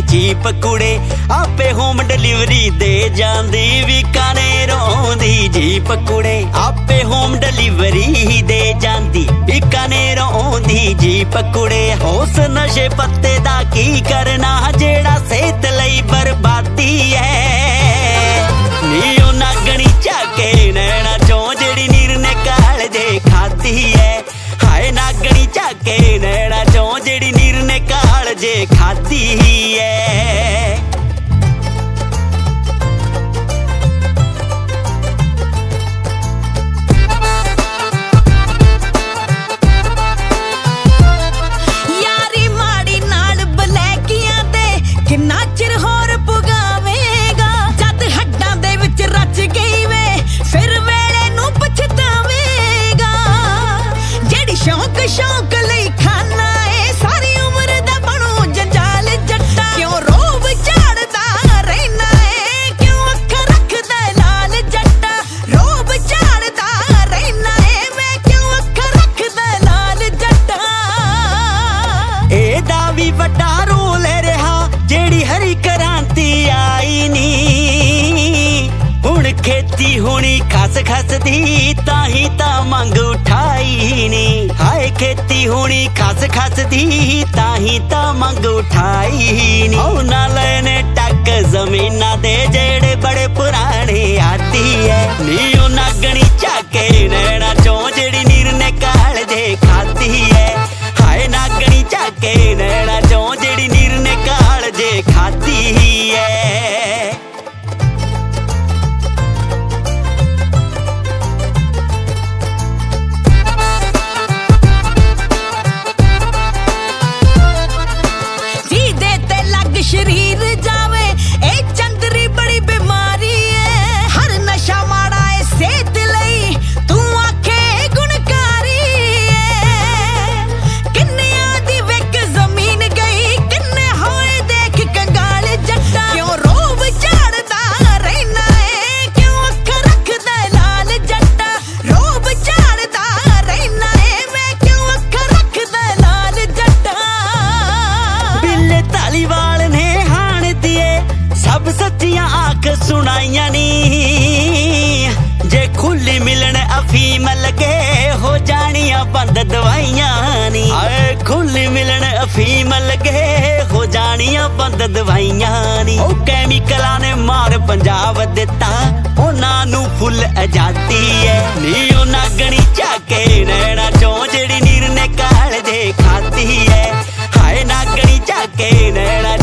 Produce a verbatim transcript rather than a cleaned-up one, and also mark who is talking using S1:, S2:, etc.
S1: Jeep कुड़े आपे home delivery दे जांदी बीकानेरों दी जीप कुड़े आपे होम डिलीवरी दे जांदी बीकानेरों दी जीप कुड़े होस नशे पत्ते दा की करना जेड़ा सेहत लई बर्बादी है नी ओ नागणी झाके नैना चों जेड़ी नीर ने काल जे खाती है हाय नागणी झाके नैना चों जेड़ी नीर ने काल जे खाती है।
S2: यारी माड़ी नाल बलैकियां दे किन्ना चिर होर पुगावेगा जद हड्डां दे विच रच गई वे फिर वेले नूं पछतावेगा जेड़ी शौक शौक लई खाना ए सारी उम्र दा बनू जंजाल जट्टा क्यों रोब झाड़दा रहना ए क्यों अखां रखदा लाल जट्टा रोब झाड़दा रहना ए मैं क्यों अखां रखदा लाल जट्टा
S1: एदा भी वड्डा रोल रहा जेड़ी हरी क्रांति आई नी हुण खेती हुणी खस खस दी ताही ता मंग उठाई नी हाय खेती हुणी खस खस दी ताही ता मंग उठाई नी ओ नाल ने टक जमीना दे जेड़े बड़े पुराने आती है नी ओ नागणी झाके नैना चों जेड़ी नीर ने काल जे खाती है हाय नागणी झाके नैना चों जेड़ी नीर ने काल जे खाती है।
S2: जी दे ते लग शरीर जावे ए चंदरी बड़ी बीमारी है हर नशा माड़ा है सेहत लई तू आखे गुणकारी है किन्नियां दी विक जमीन गई किन्ने होए देख कंगाल जट्टा क्यों रोब झाड़दा रहना है क्यों अखां रखदा लाल जट्टा रोब झाड़दा रहना है मैं क्यों अखां रखदा लाल जट्टा
S1: बिल्ले धालीवाल ने हाण दिए सब सच्चियां आख सुनाइयां नी जे खुली मिलन अफीम लगे हो जानियां बंद दवाइयां नी आए खुली मिलन अफीम लगे हो जानियां बंद दवाइयां नी ओ कैमिकलां ने मार पंजाब दिता उन्हां नूं फुल आजादी है नी ओ नागणी झाके नैना चों जेड़ी नीर ने काल जे खाती है हाय नागणी झाके नैना